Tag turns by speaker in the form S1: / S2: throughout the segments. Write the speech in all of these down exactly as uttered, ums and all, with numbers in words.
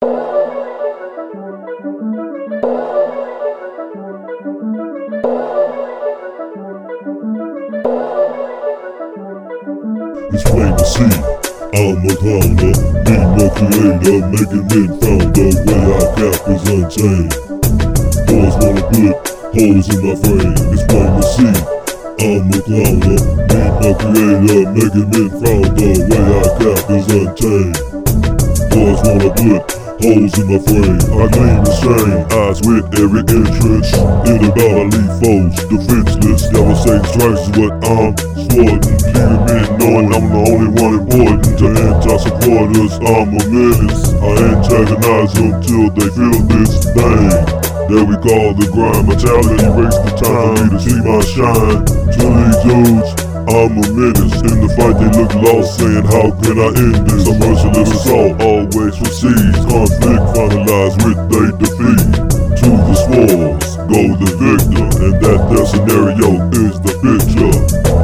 S1: It's plain to see, I'm a clowner, being a creator, making it found. The way I cap is unchained. Boys wanna put holes in my frame. It's plain to see, I'm a clowner, being a creator, making it found. The way I cap is unchained. Boys wanna put holes in my frame. I claim the same eyes with every entrance. In about I leave foes defenseless. Never say strikes is what I'm sporting. Leaving men knowing I'm the only one important. To anti-supporters, I'm a menace. I antagonize them till they feel this thing that we call the grind. My talent erase the time for me to see my shine. To these dudes, I'm a menace. In the fight they look lost, saying how can I end this? A merciless assault always precedes. Conflict finalized with a defeat. To the spoils go the victor, and that their scenario is the picture.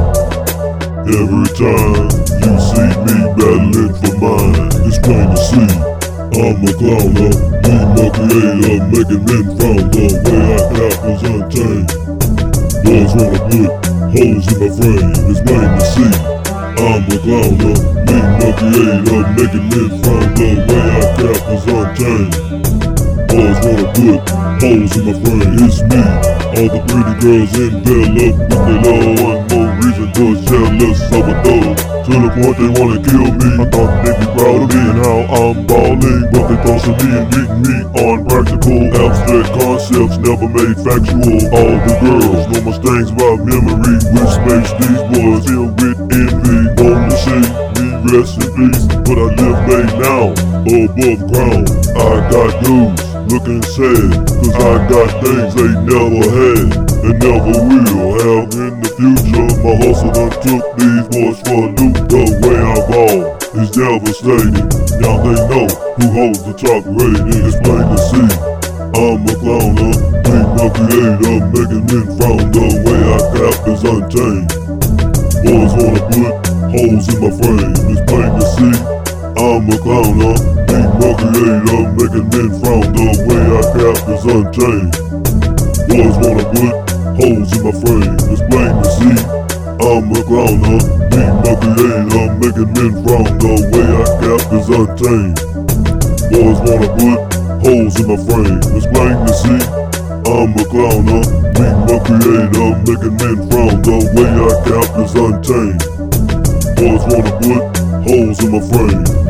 S1: Every time you see me battling for mine, it's plain to see I'm a clowner, being a creator, making men frown. The way I cap is untamed. Boys wanna put holes in my frame. It's plain to see I'm a clowner, being a creator, making men frown. The way I cap is untamed. Boys wanna put holes in my frame. It's me, all the pretty girls enveloped with their love. One more reason to jealous of a thug. To the point they wanna kill me. I thought they'd be proud of me and how I'm balling, but they tossing me and beating me on practical abstract concepts never made factual. All the girls know my stings by memory, which makes these boys filled with envy. Wanna see me rest in peace, but I live made now above ground. I got news looking sad, cause I got things they never had and never will have in the future. My hustle done took these boys for a loop. The way I ball is devastating. Now they know who holds the top rating. It's plain to see I'm a clowner, being a creator, making men frown. The way I cap is untamed. Boys wanna put holes in my frame. It's plain to see I'm a clowner, being a creator, making men frown. The way I cap is untamed. Boys wanna put holes in my frame. It's plain to see I'm a clowner, being a creator, making men frown. The way I cap is untamed. Boys wanna put holes in my frame. It's plain to see I'm a clowner, being a creator, making men frown. The way I cap is untamed. Boys wanna put holes in my frame.